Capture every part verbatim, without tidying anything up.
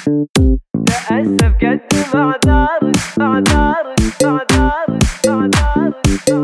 تأسف قدم أعذارك أعذارك أعذارك أعذارك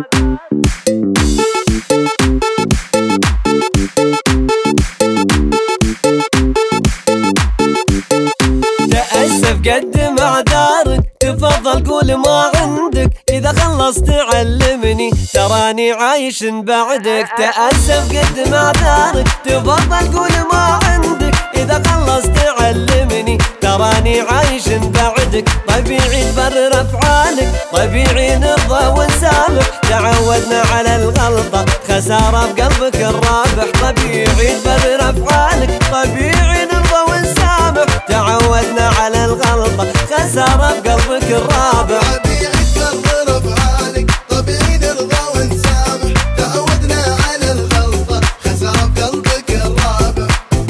تأسف قدم أعذارك تفضل قول ما عندك إذا خلصت علمني تراني عايش بعدك. تأسف قدم أعذارك تفضل قول ما عندك إذا خلصت علمني تراني عايش بعدك. طبيعي تبرر أفعالك طبيعي نرضى ونسامح تعودنا على الغلطة خسارة بقلبك الرابح. طبيعي تبرر أفعالك طبيعي نرضى ونسامح تعودنا على الغلطة خسارة بقلبك الرابح. طبيعي تبرر أفعالك طبيعي نرضى ونسامح تعودنا على الغلطة خسارة بقلبك الرابح.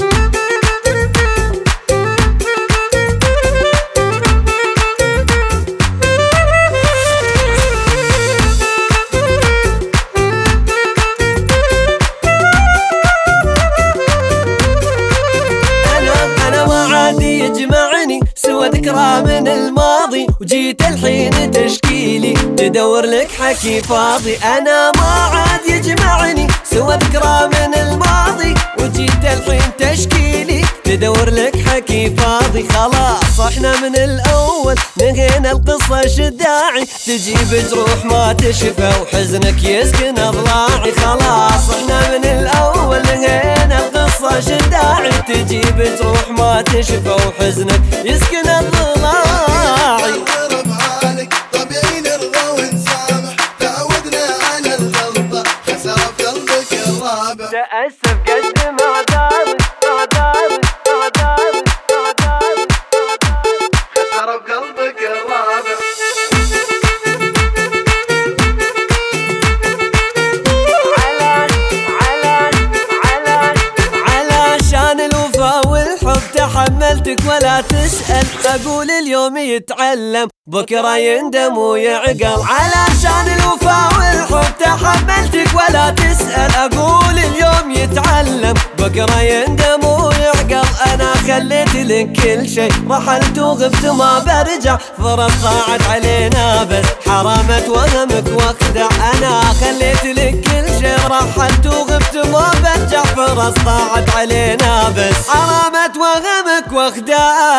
يجمعني سوى ذكرى من الماضي وجيت الحين تشكيلي تدور لك حكي فاضي. أنا ما عاد يجمعني سوى ذكرى من الماضي وجيت الحين تشكيلي تدور لك حكي فاضي. خلاص احنا من الأول نهينا القصة شداعي تجيب جروح ما تشفى وحزنك يسكن أضلاعي. خلاص احنا من الأول نهينا القصة شداعي تجيب جروح ما تشفى وحزنك يسكن أضلاعي. طبيعي نرضى ونسامح تعودنا على الغلطة خسارة بقلبك الرابع. تأسف قدم أعذارك أعذارك أعذارك أعذارك خسارة بقلبك الرابع. حملتك ولا تسأل أقول اليوم يتعلم بكرة يندم ويعقل. علشان الوفا والحب تحملتك ولا تسأل أقول اليوم يتعلم بكرة يندم ويعقل. أنا خليت لك كل شي رحلت وغبت ما برجع فرص ضاعت علينا بس حرامت وهمك واخدع. أنا خليت لك كل شي رحلت وغبت ما برجع فرص ضاعت علينا بس حرامت وهمك واخدع.